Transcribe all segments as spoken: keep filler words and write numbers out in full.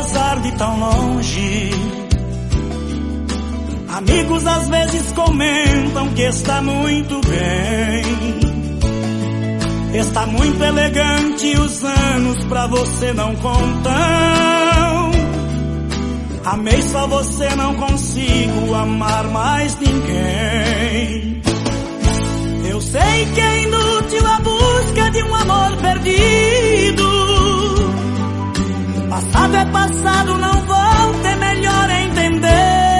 apesar de tão longe. Amigos às vezes comentam que está muito bem, está muito elegante, os anos pra você não contam. Amei só você, não consigo amar mais ninguém. Eu sei que é inútil a busca de um amor perdido. Passado é passado, não volta, é melhor entender.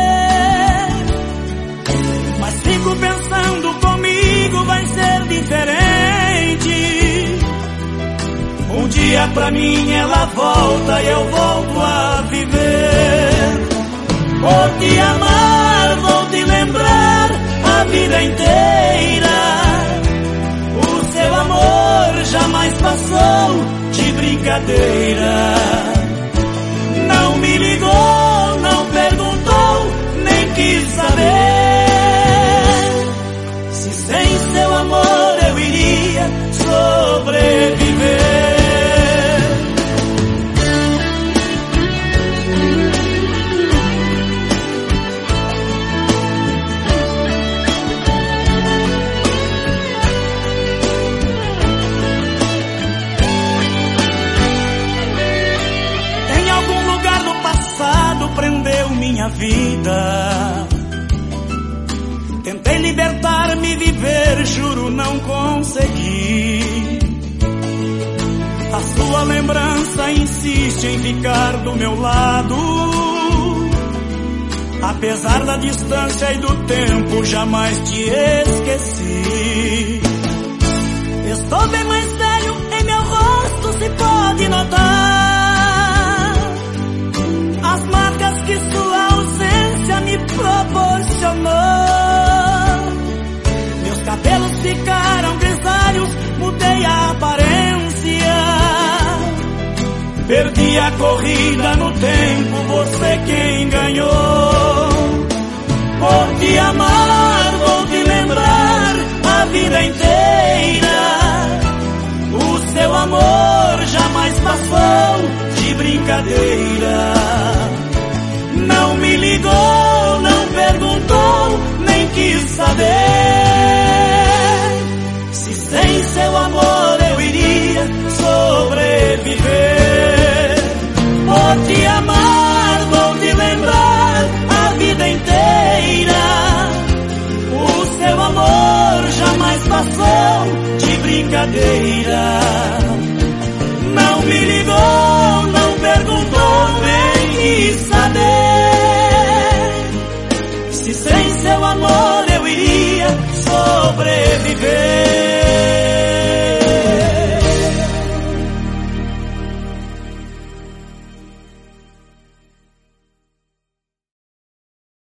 Mas fico pensando, comigo vai ser diferente. Um dia pra mim ela volta e eu volto a viver. Por te amar, vou te lembrar a vida inteira. O seu amor jamais passou de brincadeira. Não me ligou, não perguntou, nem quis saber se sem seu amor eu iria sobreviver. Prendeu minha vida. Tentei libertar-me, viver, juro não consegui. A sua lembrança insiste em ficar do meu lado. Apesar da distância e do tempo, jamais te esqueci. Estou bem mais velho, em meu rosto se pode notar as marcas que sua ausência me proporcionou. Meus cabelos ficaram grisalhos, mudei a aparência. Perdi a corrida no tempo, você quem ganhou. Por te amar, vou te lembrar a vida inteira. O seu amor jamais passou de brincadeira. Não me ligou, não perguntou, nem quis saber se sem seu amor eu iria sobreviver. Por te amar, vou te lembrar a vida inteira. O seu amor jamais passou de brincadeira.